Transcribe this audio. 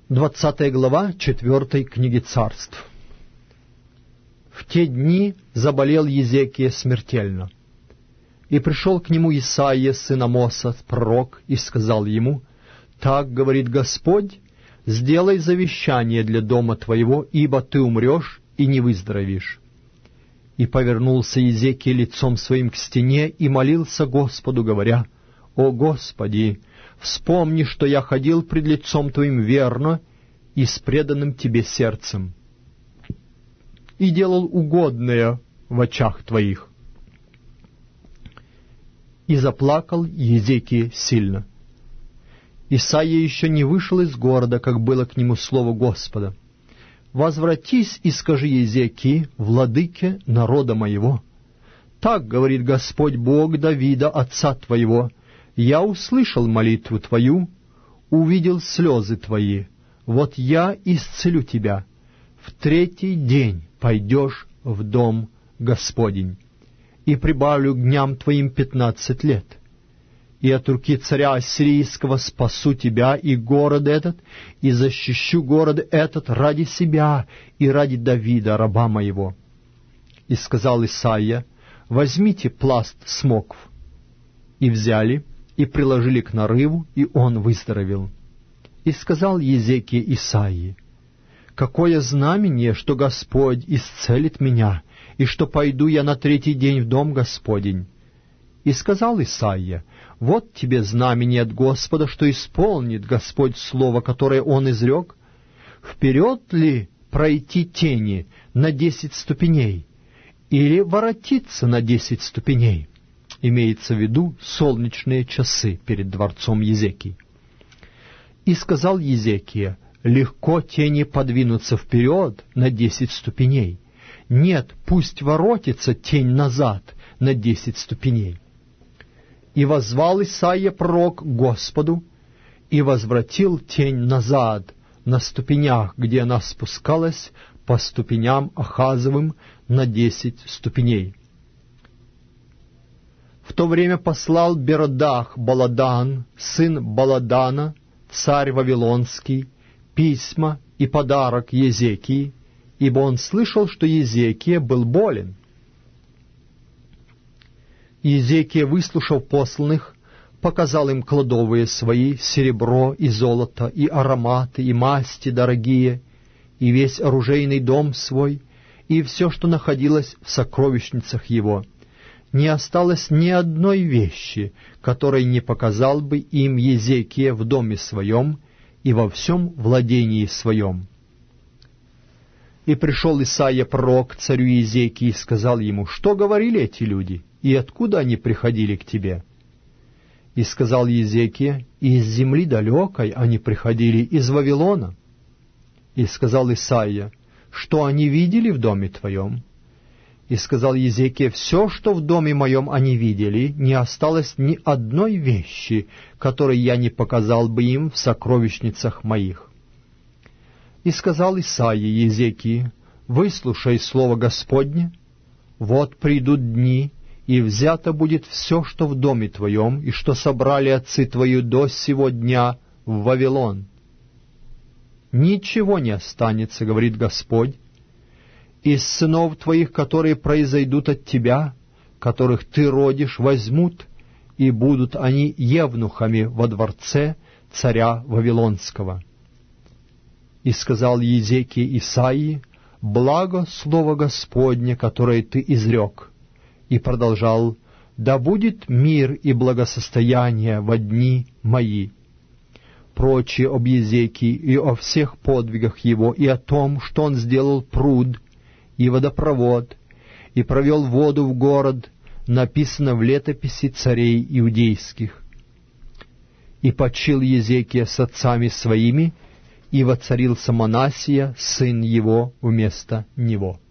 20 глава 4 книги Царств. В те дни заболел Езекия смертельно. И пришел к нему Исаия, сын Амоса, пророк, и сказал ему: «Так говорит Господь, сделай завещание для дома твоего, ибо ты умрешь и не выздоровеешь». И повернулся Езекия лицом своим к стене и молился Господу, говоря: «О Господи, вспомни, что я ходил пред лицом Твоим верно и с преданным Тебе сердцем, и делал угодное в очах Твоих». И заплакал Езекия сильно. Исаия еще не вышел из города, как было к нему слово Господа: «Возвратись и скажи Езекии, владыке народа моего: так говорит Господь Бог Давида, отца твоего: я услышал молитву твою, увидел слезы твои, вот я исцелю тебя. В 3-й день пойдешь в дом Господень, и прибавлю к дням твоим 15 лет. И от руки царя ассирийского спасу тебя и город этот, и защищу город этот ради себя и ради Давида, раба моего». И сказал Исаия: «Возьмите пласт смокв». И взяли, и приложили к нарыву, и он выздоровел. И сказал Езекия Исаии: «Какое знамение, что Господь исцелит меня, и что пойду я на 3-й день в дом Господень?» И сказал Исаия: «Вот тебе знамение от Господа, что исполнит Господь слово, которое Он изрек. Вперед ли пройти тени на 10 ступеней, или воротиться на 10 ступеней?» Имеется в виду солнечные часы перед дворцом Езекии. И сказал Езекия: «Легко тени подвинуться вперед на 10 ступеней. Нет, пусть воротится тень назад на 10 ступеней». И воззвал Исаия пророк к Господу, и возвратил тень назад на ступенях, где она спускалась по ступеням Ахазовым на 10 ступеней. В то время послал Беродах Баладан, сын Баладана, царь Вавилонский, письма и подарок Езекии, ибо он слышал, что Езекия был болен. Езекия, выслушав посланных, показал им кладовые свои, серебро и золото, и ароматы, и масти дорогие, и весь оружейный дом свой, и все, что находилось в сокровищницах его. Не осталось ни одной вещи, которой не показал бы им Езекия в доме своем и во всем владении своем. И пришел Исаия пророк к царю Езекии и сказал ему: «Что говорили эти люди, и откуда они приходили к тебе?» И сказал Езекия: «Из земли далекой они приходили, из Вавилона». И сказал Исаия: «Что они видели в доме твоем?» И сказал Езекия: «Все, что в доме моем они видели, не осталось ни одной вещи, которой я не показал бы им в сокровищницах моих». И сказал Исаия Езекии: «Выслушай слово Господне. Вот придут дни, и взято будет все, что в доме твоем, и что собрали отцы твои до сего дня в Вавилон. Ничего не останется, говорит Господь, из сынов твоих, которые произойдут от тебя, которых ты родишь, возьмут, и будут они евнухами во дворце царя Вавилонского». И сказал Езекия Исаии: «Благо слово Господне, которое ты изрек». И продолжал: «Да будет мир и благосостояние во дни мои». Прочее об Езекии и о всех подвигах его, и о том, что он сделал пруд и водопровод, и провел воду в город, написано в летописи царей иудейских. И почил Езекия с отцами своими, и воцарился Манасия, сын его, вместо него.